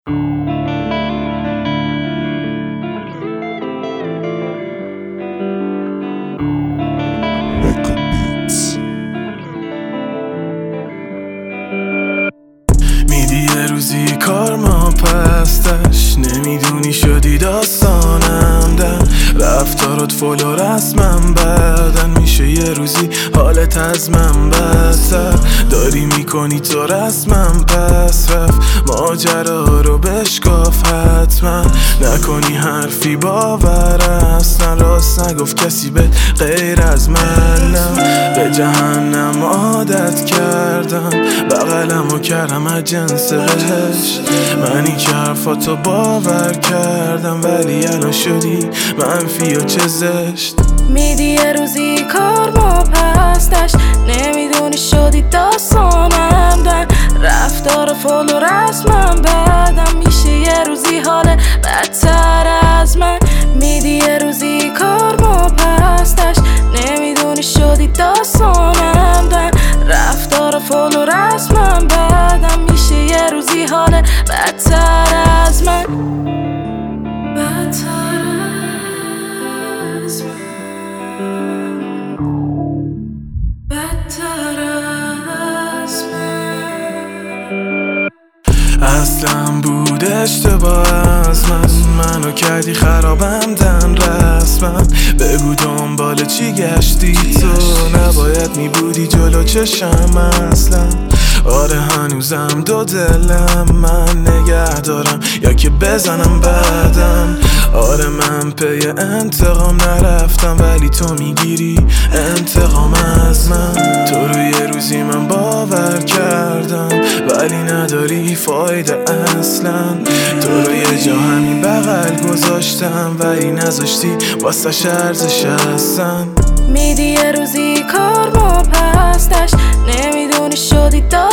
میدی یه روزی کار ما پستش، نمیدونی شدی داستانم در رفتارات فول و رسمم بعدن میشه یه روزی حالت از من بدتر. داری میکنی تو رسمم پس رفت ماجرا رو بشکاف حتما، نکنی حرفی باور اصلا، راست نگفت کسی به غیر از من. به جهنم عادت کردم بغلم و کردم از جنس بهشت، منی که حرفاتو باور کردم ولی الان شدی منفی و چه زشت. میدی یه روزی کار ما پستش، نمیدونی شدی داستانم در رفتار فول و رسمم بعدم میشه یه روزی حال بدتر از من. میدی یه روزی کار ما پستش، نمیدونی شدی داستانم در رفتار فول و رسمم بعدم میشه یه روزی حال بدتر از من. بدتر از من، بدتر از من. اصلا بود اشتباه از منو کردی خرابم دن رسمم. بگو دنبال چی گشتی تو، نباید میبودی جلو چشم اصلا. آره هنوزم دو دلم، من نگه دارم یا که بزنم بعدم. آره من پی انتقام نرفتم ولی تو میگیری انتقام از من. تو رو یه روزی من باور کردم ولی نداری فایده اصلا. تو رو یه جا همین بغل گذاشتم ولی نذاشتی واسه ارزش هستن. میدی یه روزی کار ما پستش، نمیدونی شدی